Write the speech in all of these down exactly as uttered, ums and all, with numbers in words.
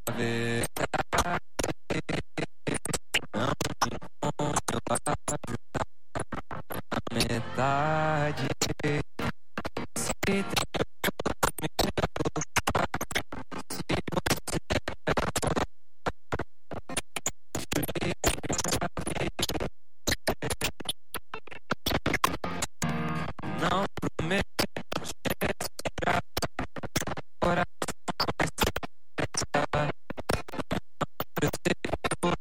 ver metade. Se tem não prometo agora eu sei que eu vou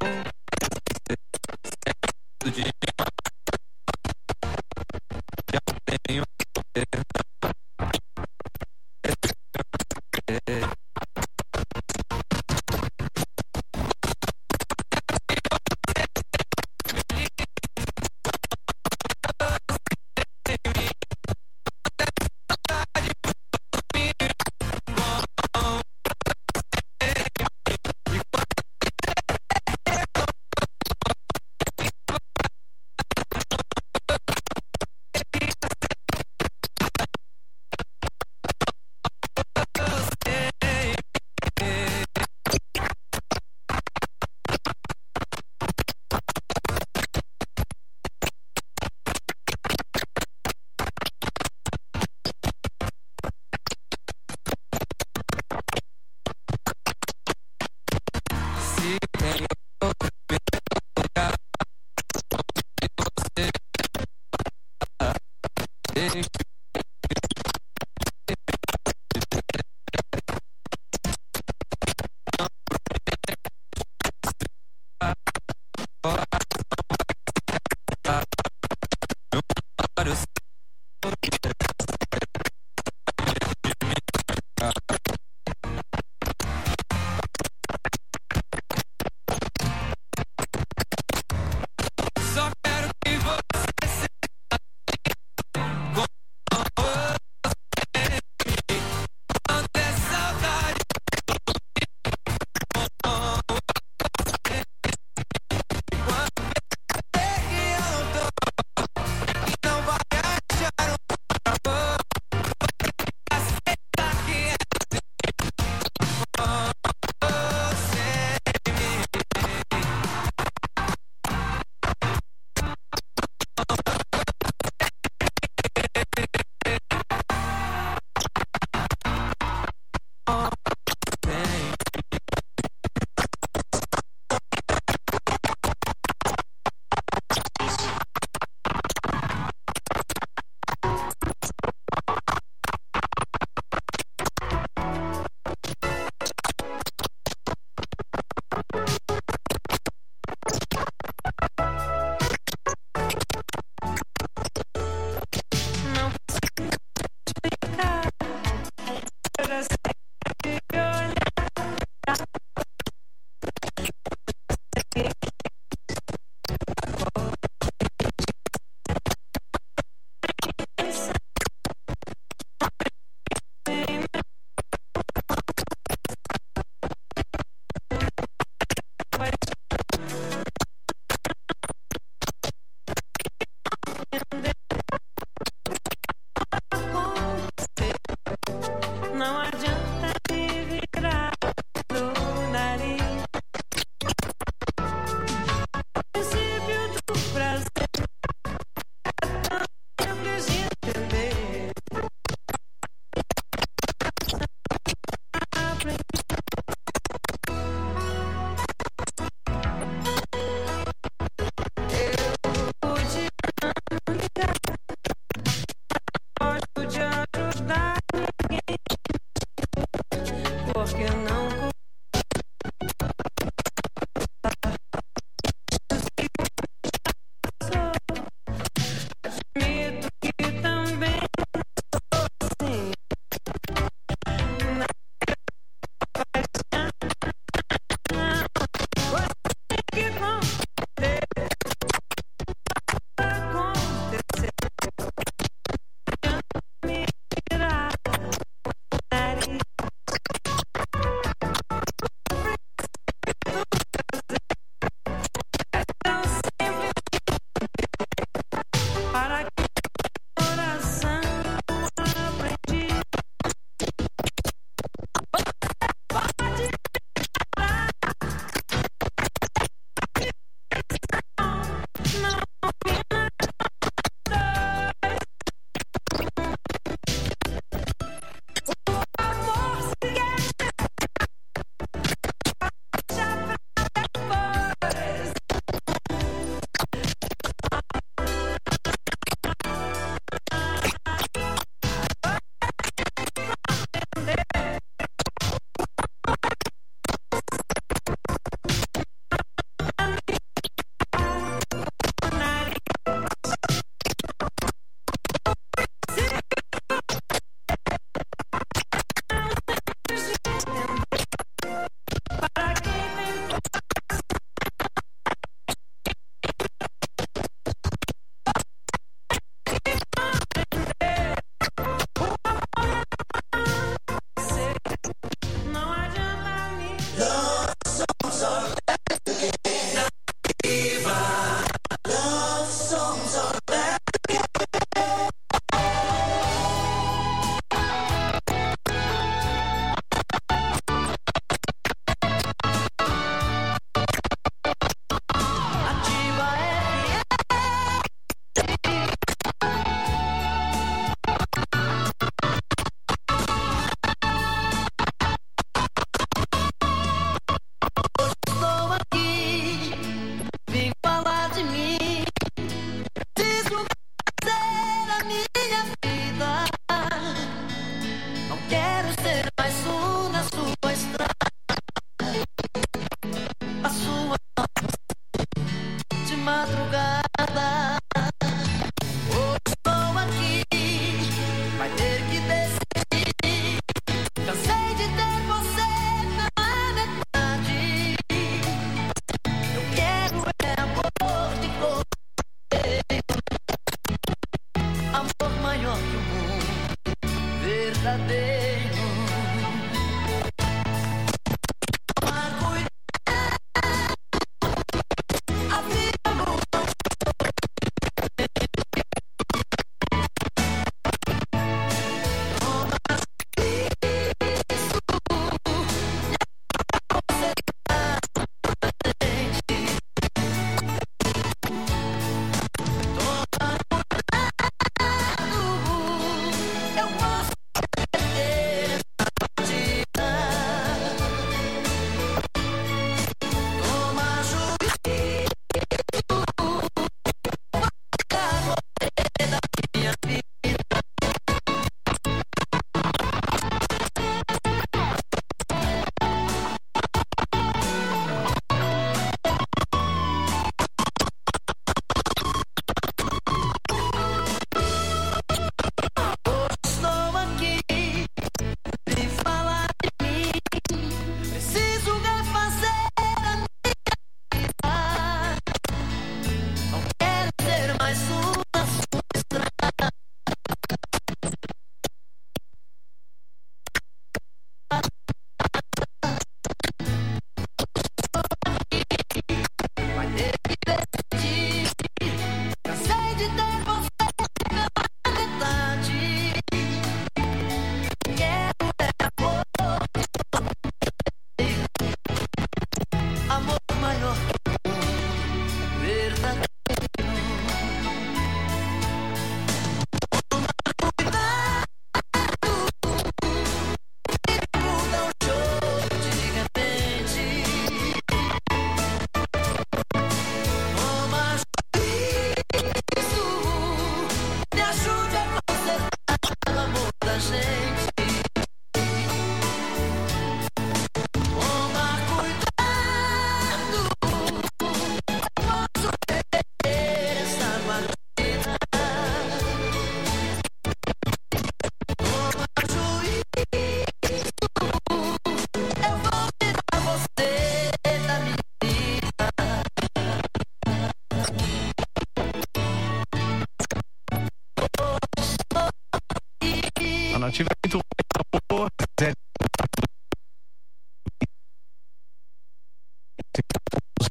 do dia já tenho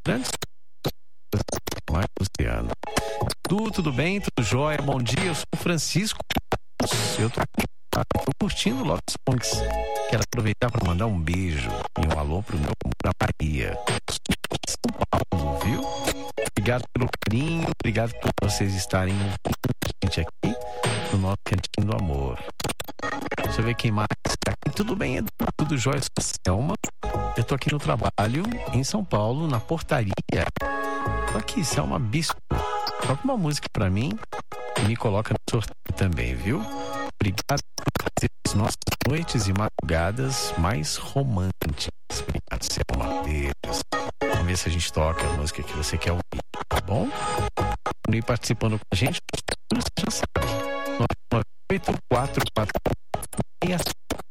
grandes mais Luciano. Tudo, tudo bem? Tudo jóia? Bom dia, eu sou o Francisco. Eu tô, tô curtindo Love Songs. Quero aproveitar para mandar um beijo e um alô pro meu pra Maria. São Paulo, viu? Obrigado pelo carinho, obrigado por vocês estarem ouvindo a gente aqui no nosso Cantinho do Amor. Deixa eu ver quem mais está aqui. Tudo bem, Edu? Tudo jóia? Eu sou a Selma. Eu tô aqui no trabalho em São Paulo, na portaria. Tô aqui, Selma Bispo. Toca uma música pra mim e me coloca no sorteio também, viu? Obrigado por fazer as nossas noites e madrugadas mais românticas. Obrigado, Selma. Deus. Vamos ver se a gente toca a música que você quer ouvir, tá bom? E participando com a gente, você já sabe. nove nove oito quatro quatro seis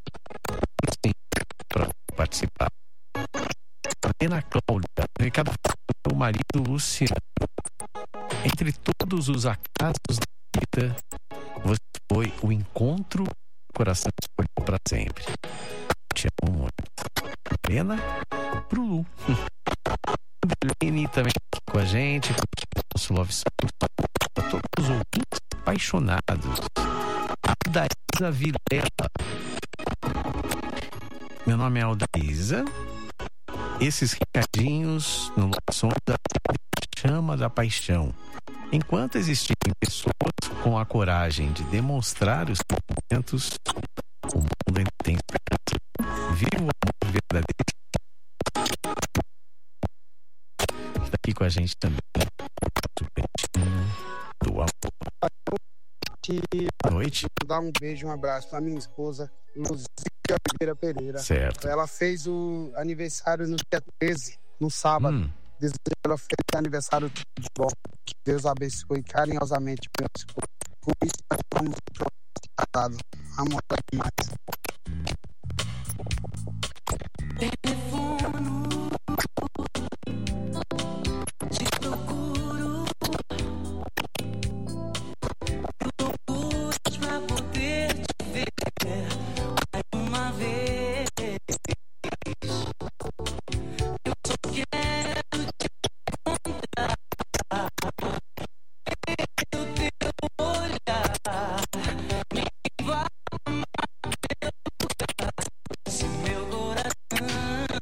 para participar. Ana Cláudia, recado do marido Luciano. Entre todos os acasos da vida, você foi o encontro que o coração escolheu para sempre. Te amo muito. Helena pro Lu. Helene também aqui com a gente, com o nosso Love Songs. Para todos os ouvintes apaixonados. Aldaísa Vilela. Meu nome é Aldaísa. Esses recadinhos no Love Songs da chama da paixão. Enquanto existirem pessoas com a coragem de demonstrar os sentimentos, o mundo ainda tem esperança. Viva o amor verdadeiro. Está aqui com a gente também o Cantinho do Amor. Boa noite. Dar um beijo, um abraço para minha esposa, Luzia Oliveira Pereira. Certo. Ela fez o aniversário no dia treze, no sábado. Hum. Desejo ela feliz aniversário de bom. Que Deus abençoe carinhosamente meu esposo. Com isso, nós estamos casados. Amo ela demais. Te procuro, loucura pra poder te ver mais uma vez. Eu só quero te encontrar no teu olhar. Me vai amar, se meu coração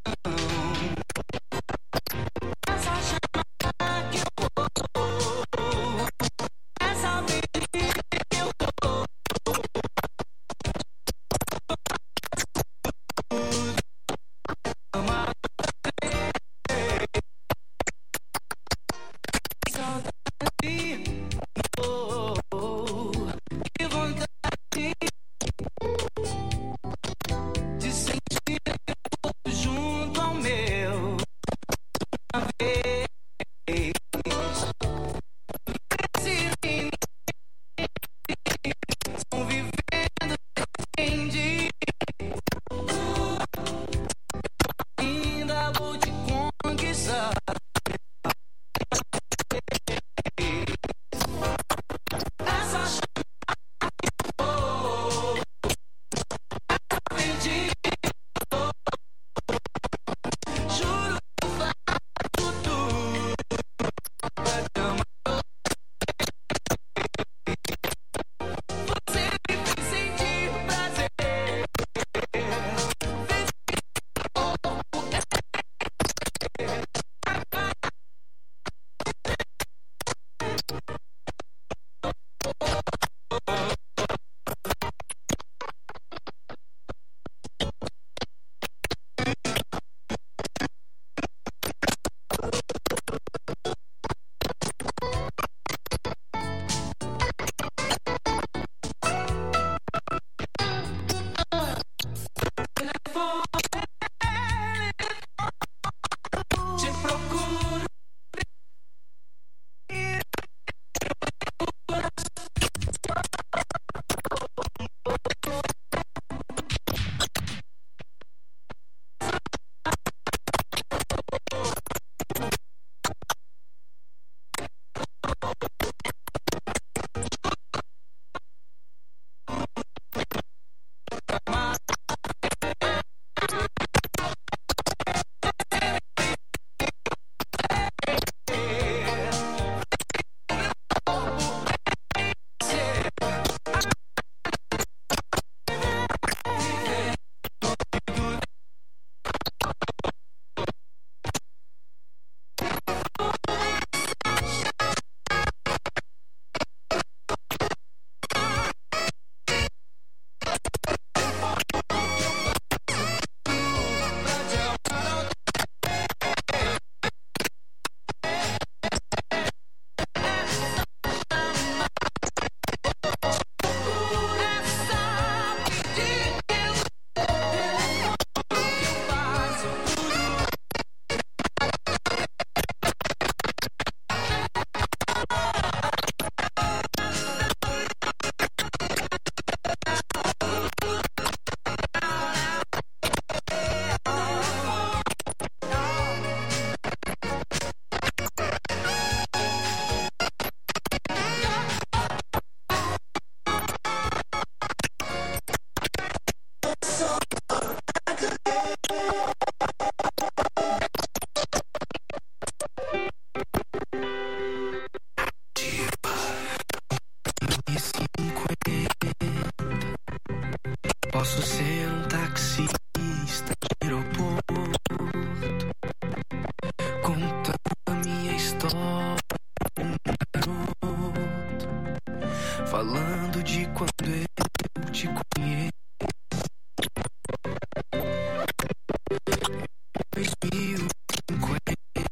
mil cinquenta.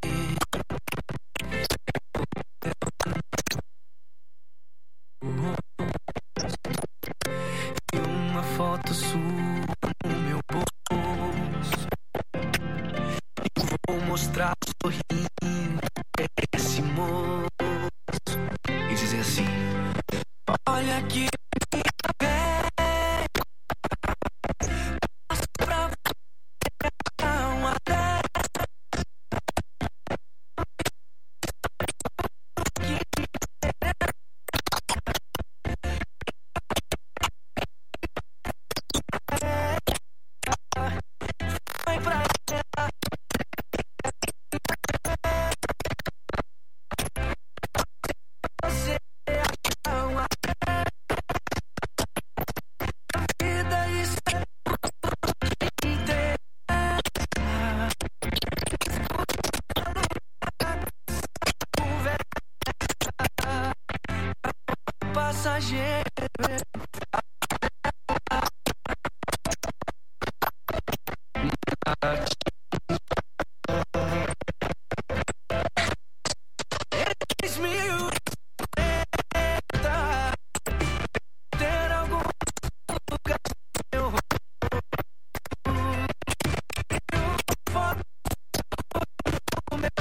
E uma foto sua no meu bolso. E vou mostrar sorrindo pra esse moço e dizer assim: olha aqui, velho, passo pra você uma dez. Vai pra ela. Você é uma vida, isso é inteira. Conversa passageiro. Três mil cinquenta. Ter algum lugar eu foto no meu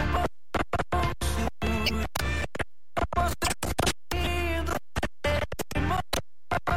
bolso. Você indo,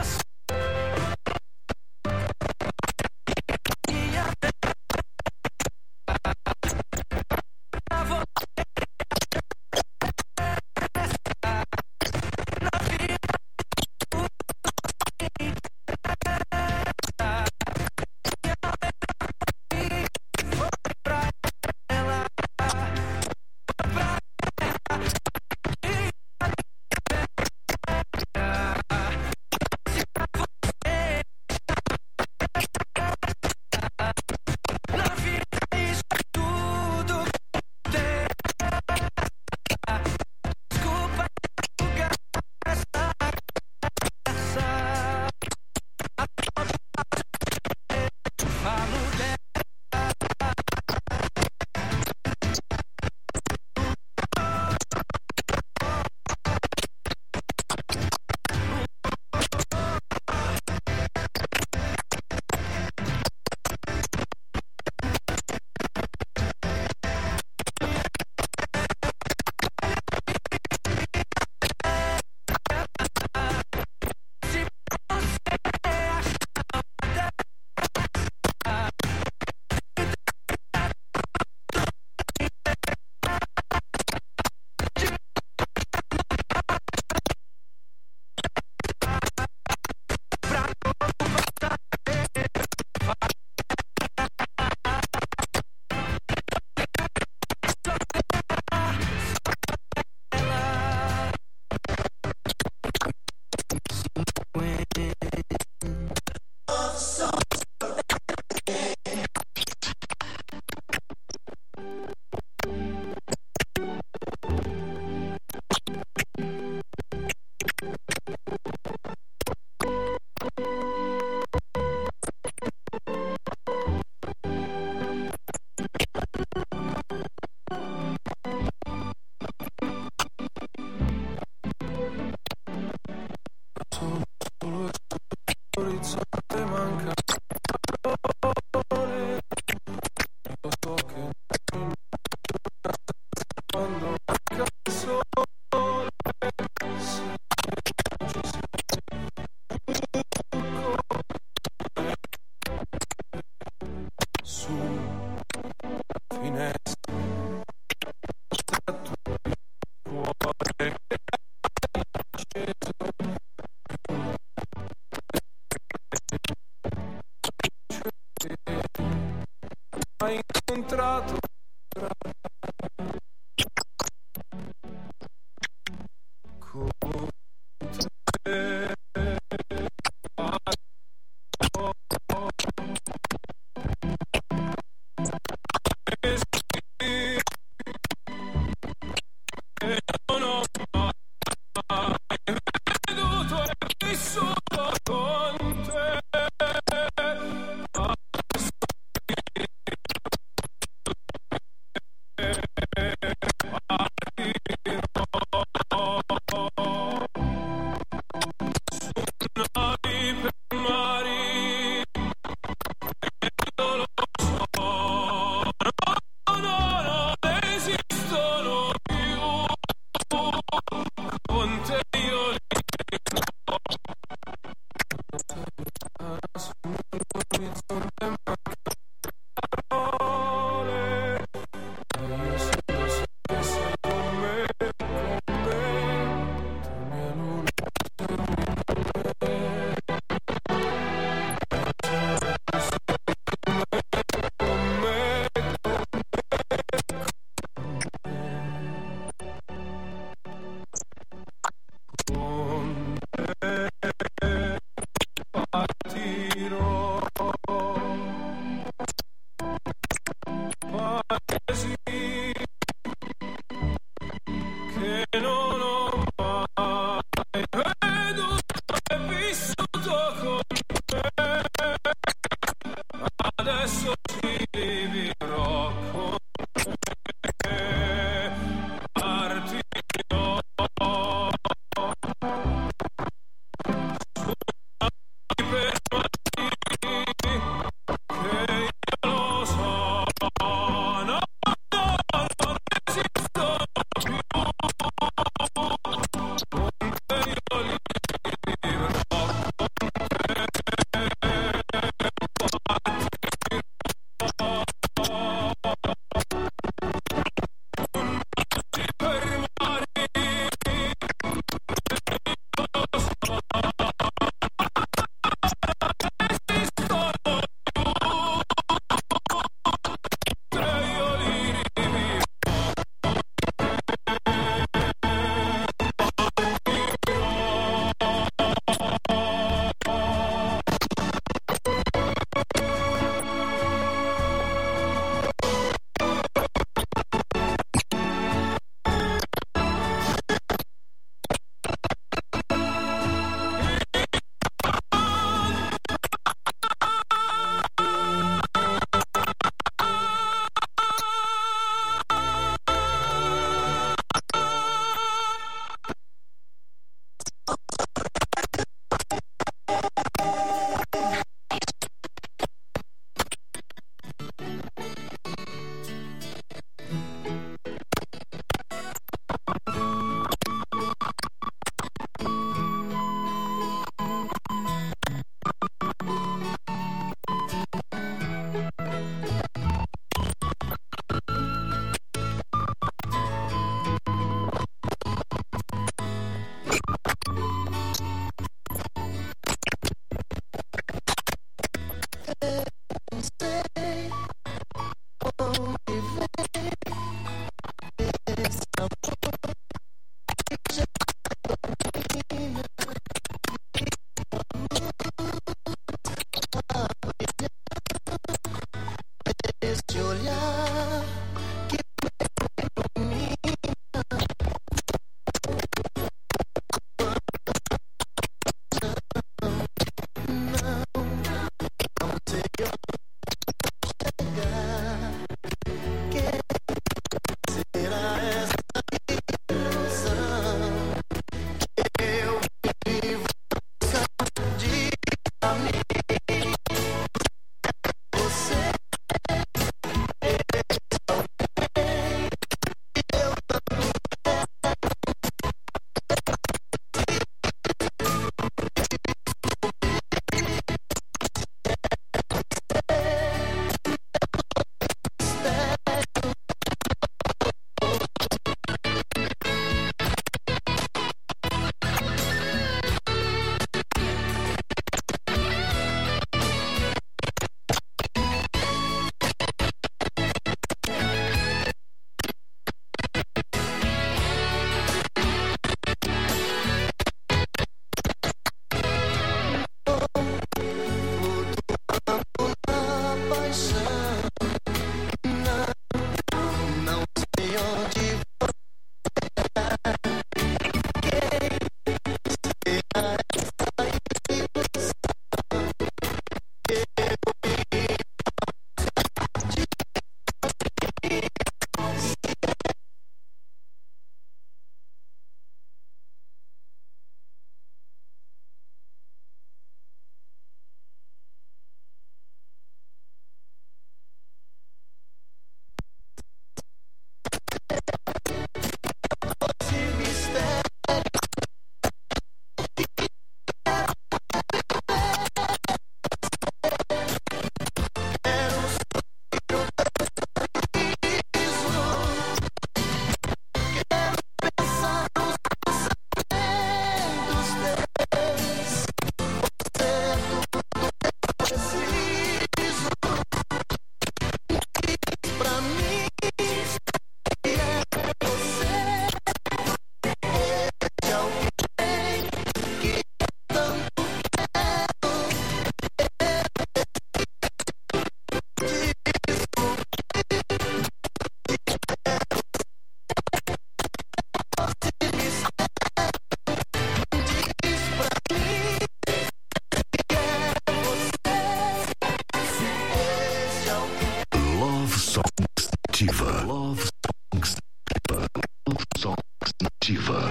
Love Songs Love Songs Nativa.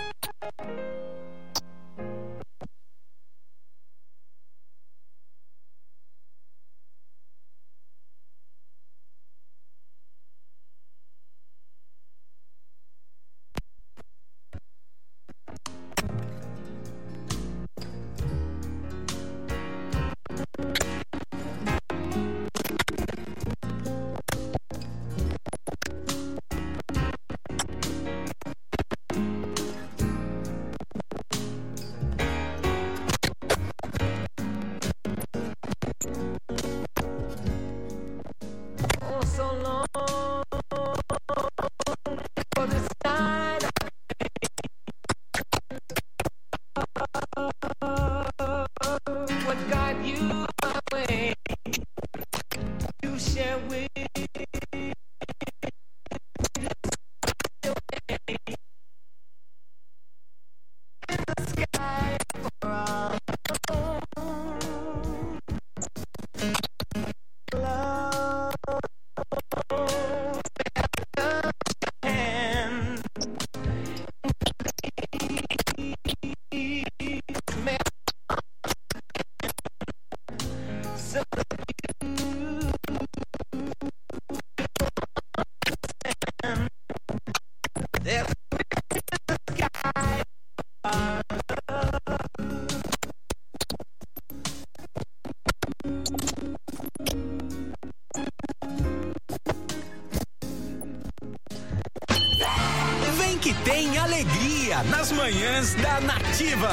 Que tem alegria nas manhãs da Nativa.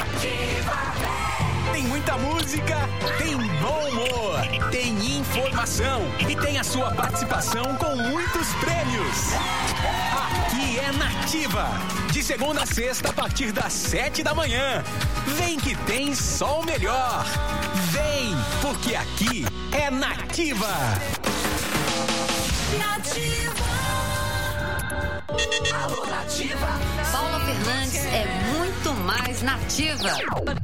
Tem muita música, tem bom humor, tem informação e tem a sua participação com muitos prêmios. Aqui é Nativa, de segunda a sexta a partir das sete da manhã. Vem que tem só o melhor. Vem, porque aqui é Nativa. Nativa. Alô, Nativa. Paula Fernandes é muito mais nativa.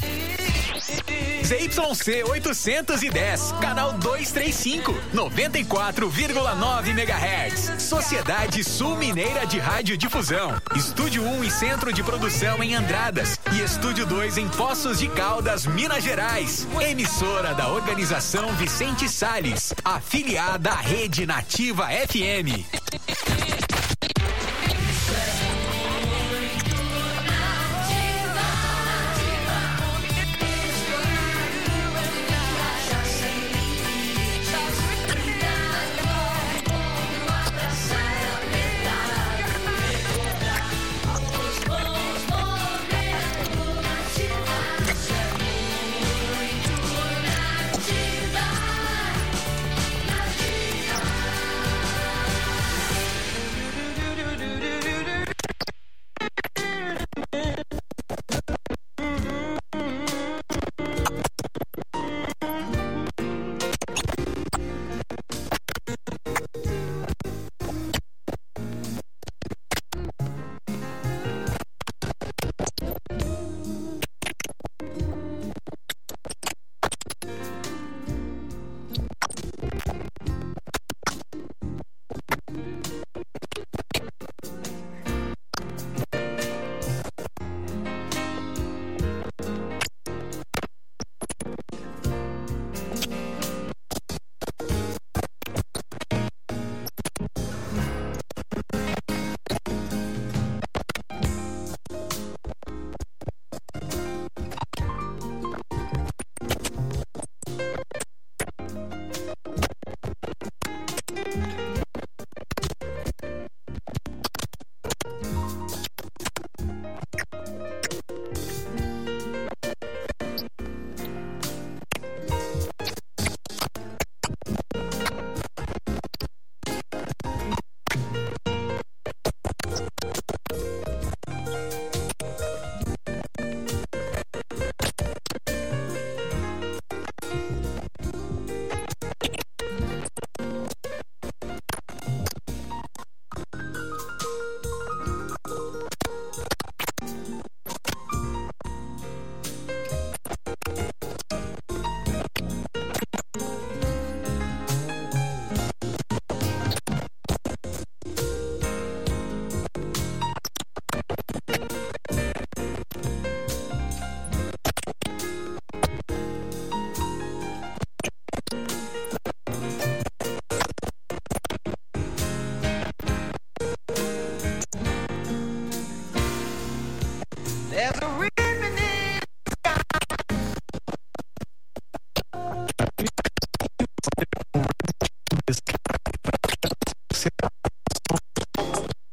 Z Y C oitocentos e dez, canal duzentos e trinta e cinco, noventa e quatro vírgula nove megahertz. Sociedade Sul Mineira de Radiodifusão. Estúdio um e Centro de Produção em Andradas. E Estúdio dois em Poços de Caldas, Minas Gerais. Emissora da Organização Vicente Salles. Afiliada à Rede Nativa F M.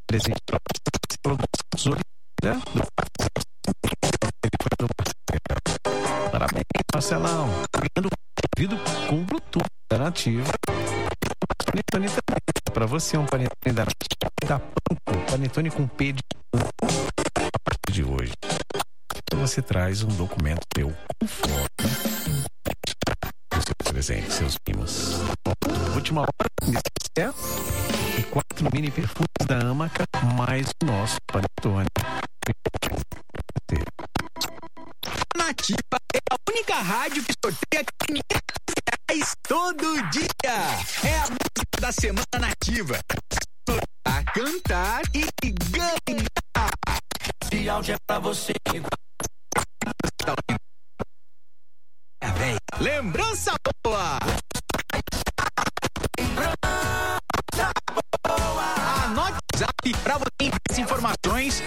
presente para você. Produtos né? Parabéns, Marcelão. Ganhando ouvido com Bluetooth da Nativa. Panetone também. Para você, um panetone da Nativa da Panko. Panetone com P de a partir de hoje. Então você traz um documento teu com foto do seu presente, seus mimos. Última hora, certo? E quatro mini perfumes da Amaca, mais o nosso panetone. Nativa é a única rádio que sorteia quinhentos reais todo dia. É a música da Semana Nativa. Sortear, cantar e ganhar. De áudio é pra você. É, véi. Lembrança boa. Anote o zap pra você enviar as informações.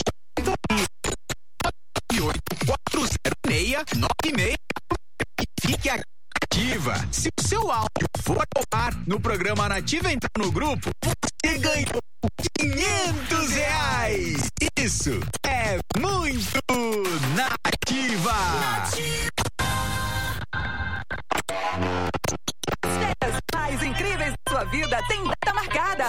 oito quatro zero seis nove seis e fique ativa. Se o seu áudio for ao ar no programa Nativa entrar no grupo, você ganhou quinhentos reais. Isso é muito Nativa. As férias mais incríveis da sua vida tem data marcada.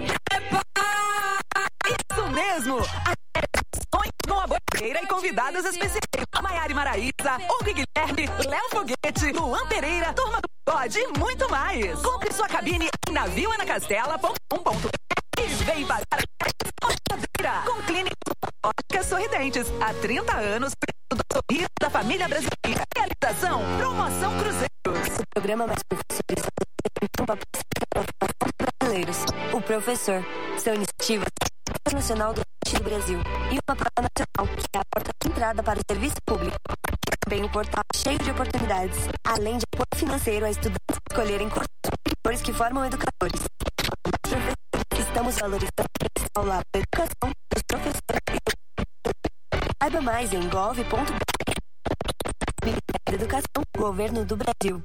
Isso mesmo. Com a Boqueira e convidados especiais. Maiara Maraíza, Hugo Guilherme, Léo Foguete, Luan Pereira, Turma do Pode e muito mais. Compre sua cabine em navio ana castela ponto com ponto br e vem para a com Clínica Óticas Sorridentes. Há trinta anos, do sorriso da família brasileira. Realização, Promoção Cruzeiros. O programa mais professores brasileiros. O professor. São iniciativas nacional do do Brasil e uma prova nacional que é a porta de entrada para o serviço público. Também um portal cheio de oportunidades, além de apoio financeiro a estudantes escolherem cursos superiores que formam educadores. Estamos valorizando ao lado da educação dos professores. Saiba mais em gov ponto br. Ministério da Educação, Governo do Brasil.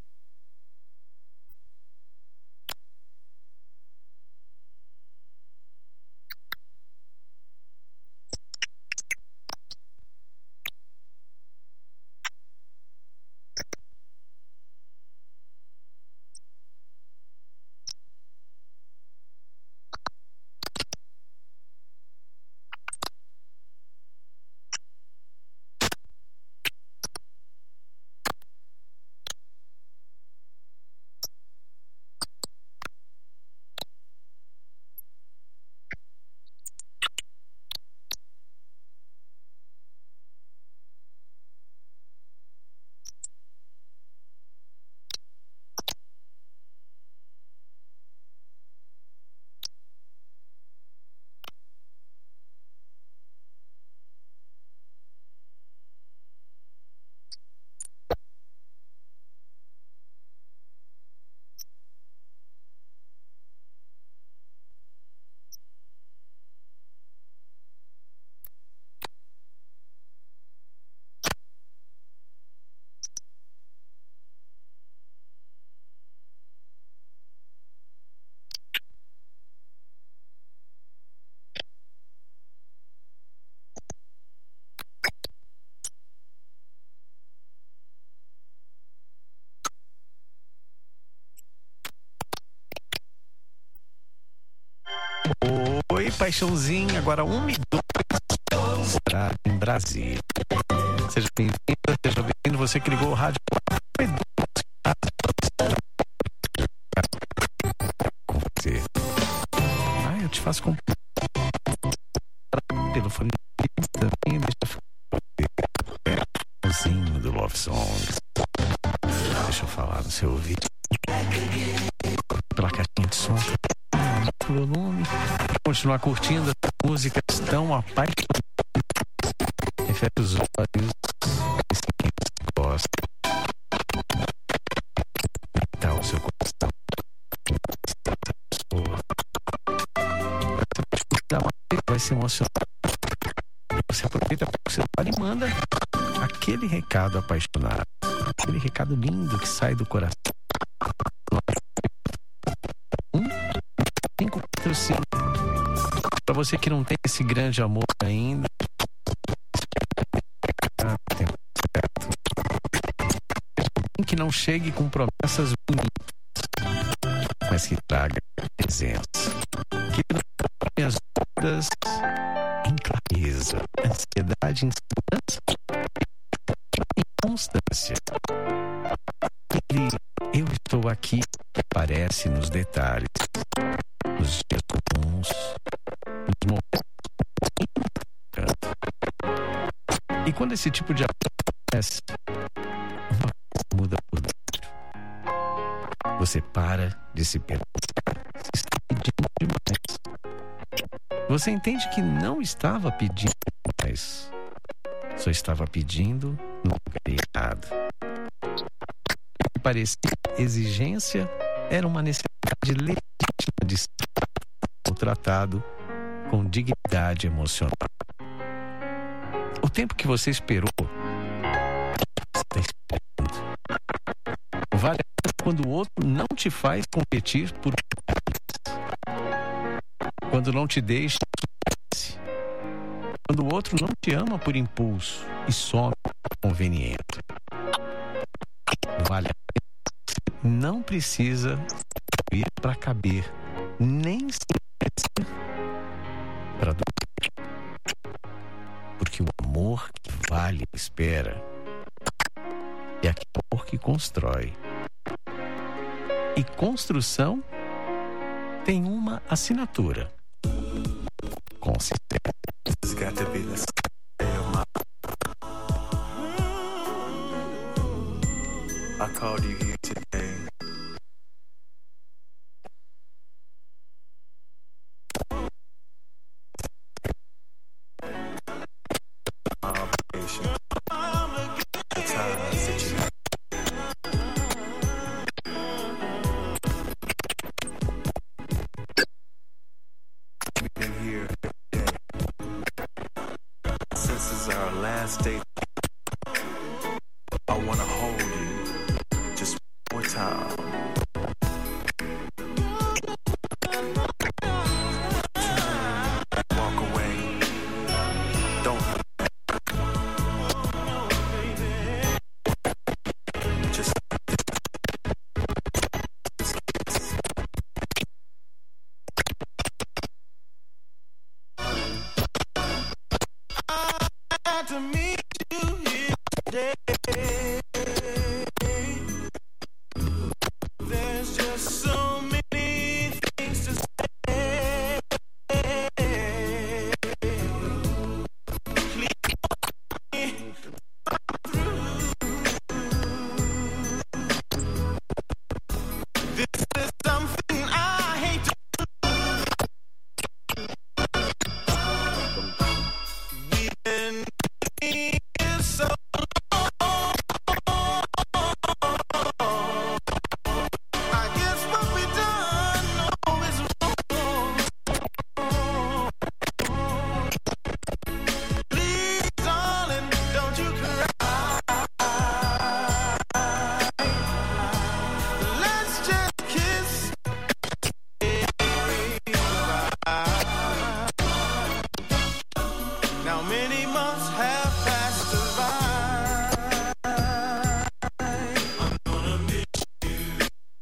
Oi, paixãozinho, agora um e dois em Brasília. Seja bem-vindo, seja bem-vindo, você que ligou o rádio com você. Ah, eu te faço com pelo fone também, deixa eu falar do Love Songs. Deixa eu falar no seu ouvido. Pela caixinha de som. Volume, para continuar curtindo as músicas tão apaixonadas. Refere os olhos, quem gosta. Tá o seu coração. Vai se emocionar. Você aproveita para o celular e manda aquele recado apaixonado. Aquele recado lindo que sai do coração. Um cinco quatro cinco Para você que não tem esse grande amor ainda, tempo certo. Que não chegue com promessas bonitas, mas que traga presença, que transforme as dúvidas em clareza, ansiedade em segurança, em constância. Ele, eu estou aqui, aparece nos detalhes, nos dias comuns, nos momentos. E quando esse tipo de acontece, uma coisa muda por dentro. Você para de se perguntar se está pedindo demais. Você entende que não estava pedindo demais, só estava pedindo no lugar errado. O que parecia exigência era uma necessidade legítima de ser tratado com dignidade emocional. O tempo que você esperou, você está esperando. Vale a pena quando o outro não te faz competir por quando não te deixa, quando o outro não te ama por impulso e some por conveniente. Vale a pena. Você não precisa ir para caber, nem se para dormir. Porque o amor que vale a espera é aquele amor que constrói. E construção tem uma assinatura. Consistência. I called you here today. Obligation. The ties that you have. We've been here every day. Since this is our last day, I want to hold you just one more time. Walk away. Don't. Just. To meet you here today. There's just so many things to say. Please walk me through. This is something I hate to do. We've been here so long. I guess what we done always wrong. Please, darling, don't you cry. Let's just kiss. Now many months have passed us by. I'm gonna miss you.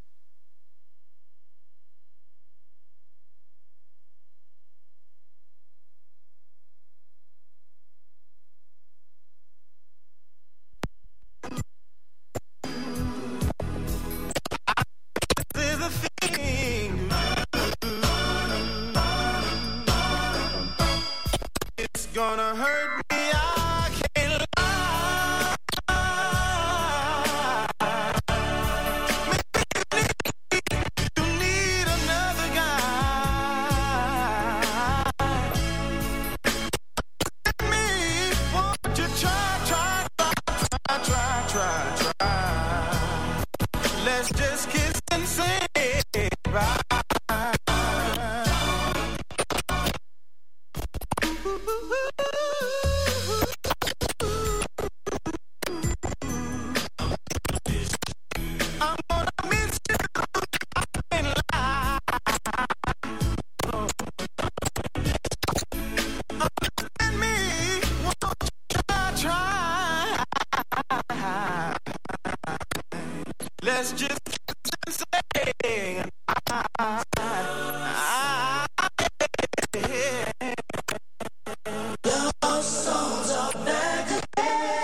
There's a thing it's gonna hurt me. I can't lie. Maybe you need another guy. Let me, won't you try, try, try, try, try, try. Let's just kiss and say bye. Ooh, ooh, ooh, ooh. let's just kiss and say goodbye. Your songs are back again.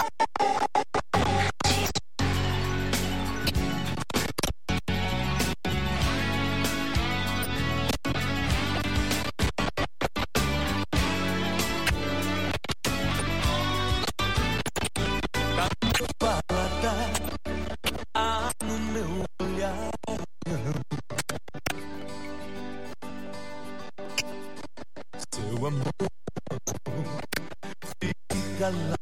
Seu amor fica lá.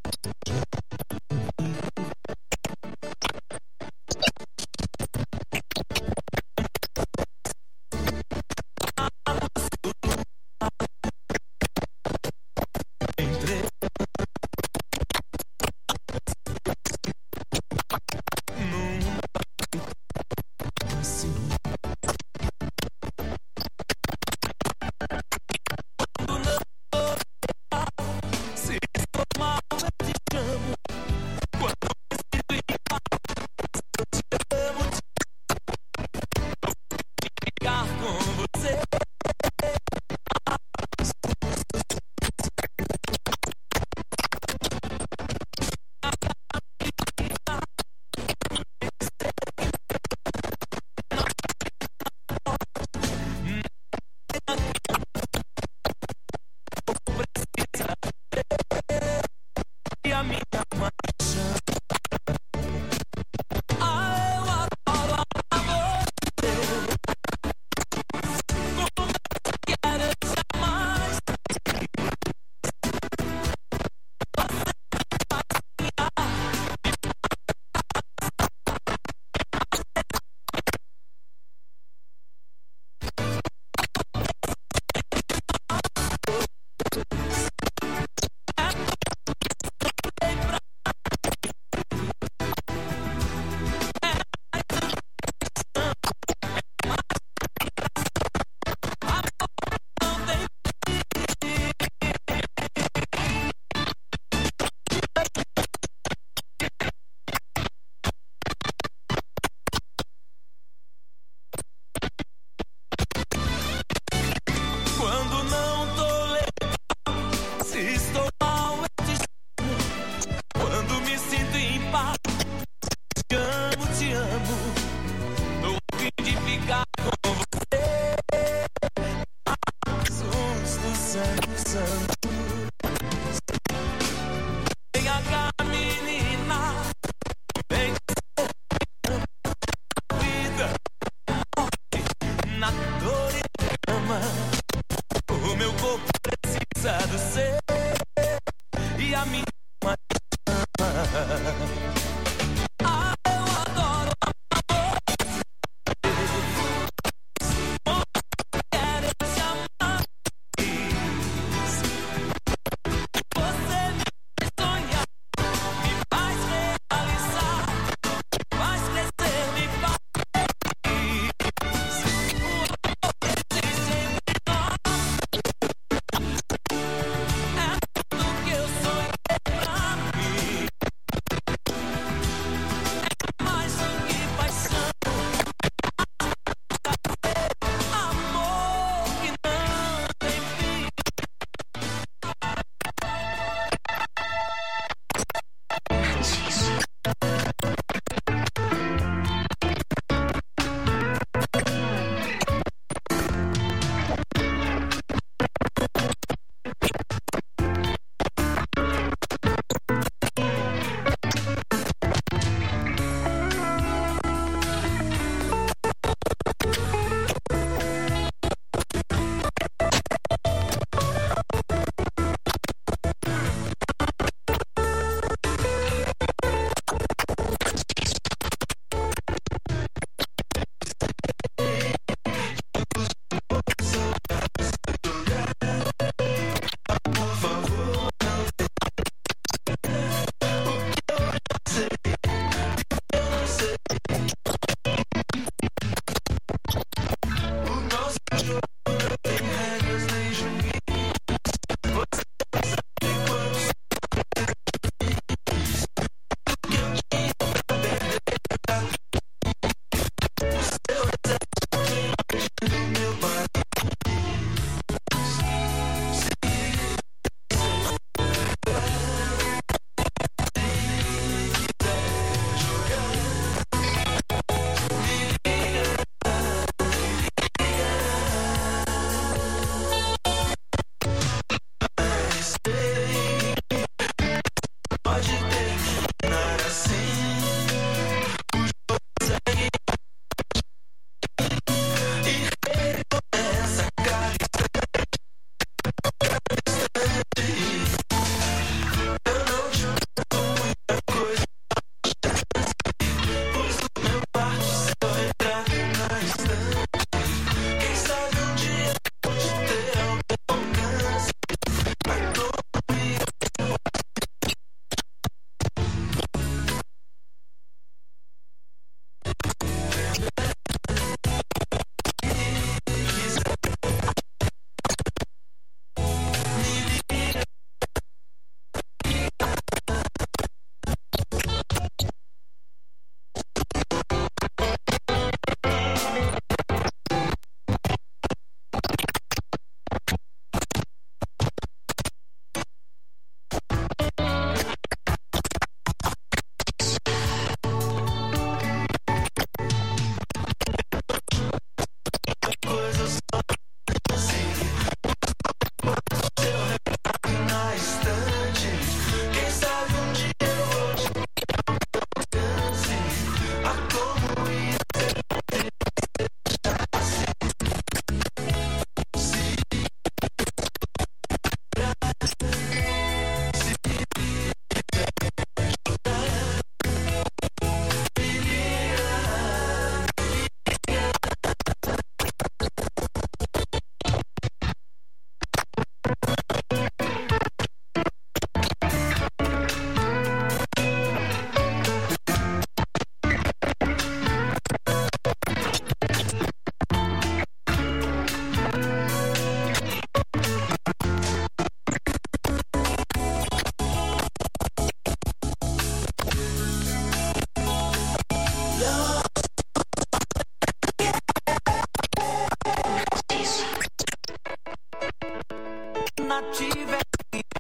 nativa é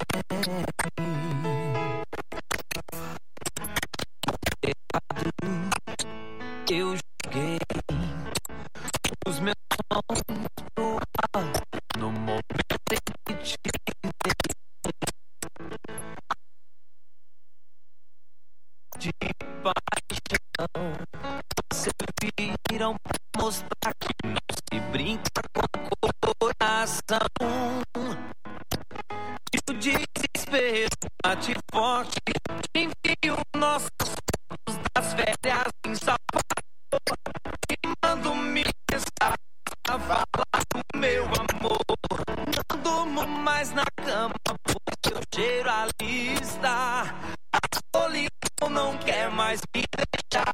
eu joguei os meus mãos pro ar no momento em que te de paixão. Você viram pra mostrar que não se brinca com o coração. E o desespero bate forte, envio nossos sonhos das férias em Salvador. E mando mensagem pra falar do meu amor. Não durmo mais na cama, pois seu cheiro ali está. A solidão não quer mais me deixar.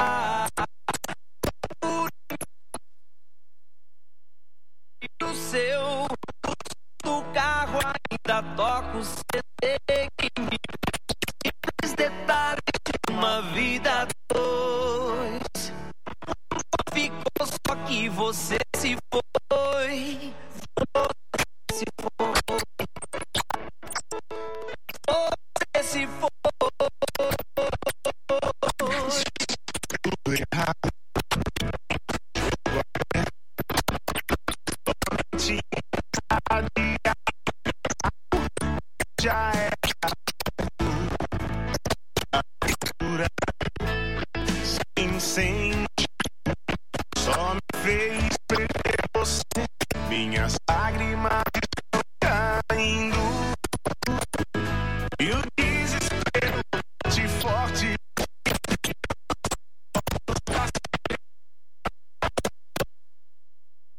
E o seu do carro ainda toca o C D que me simples detalhes de uma vida dois. Ficou só que você se foi. Você se foi. Você se foi. Tudo errado. Já é a cultura sem incêndio só me fez perder você. Minhas lágrimas estão caindo e o desespero de forte.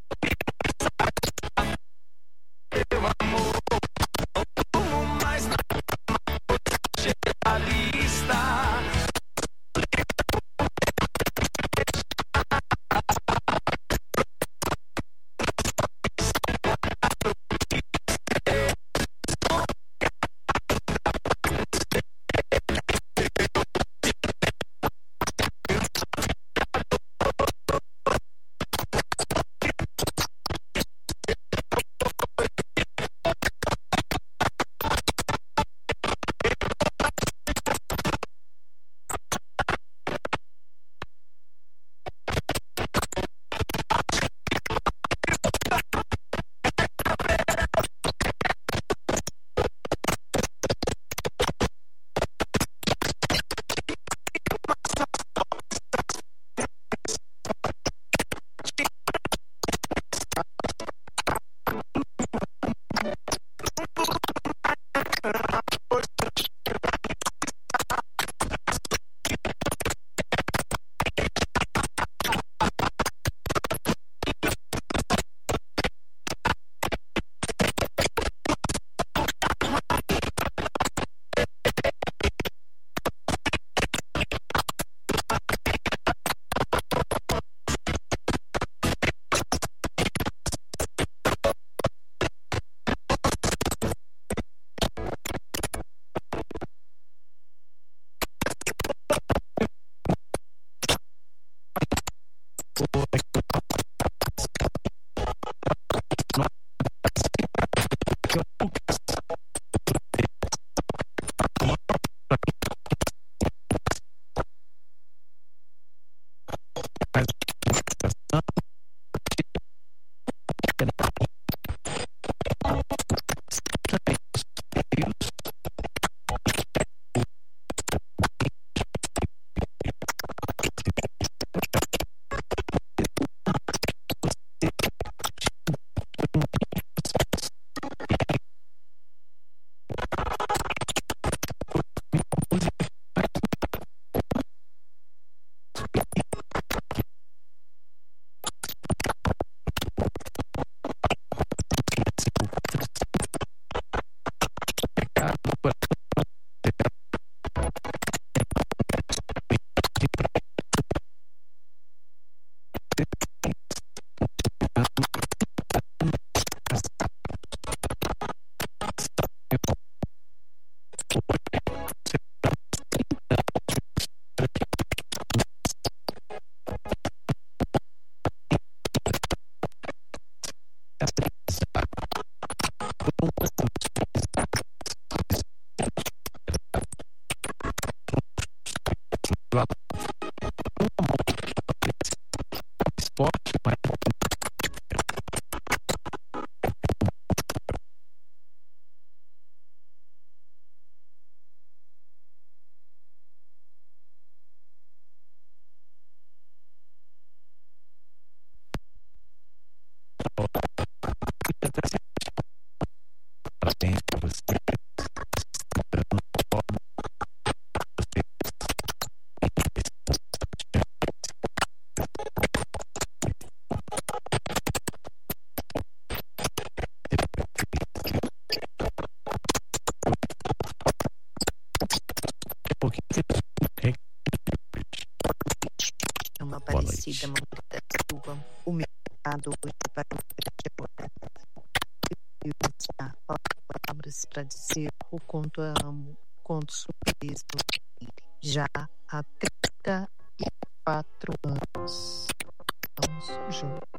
Meu amor, não mais nada. esporte, mas parabéns para você. É uma parecida mão da chuva, o mercado hoje para usar palavras para dizer o quanto amo, quanto surpreso já há trinta e quatro anos. Estamos juntos.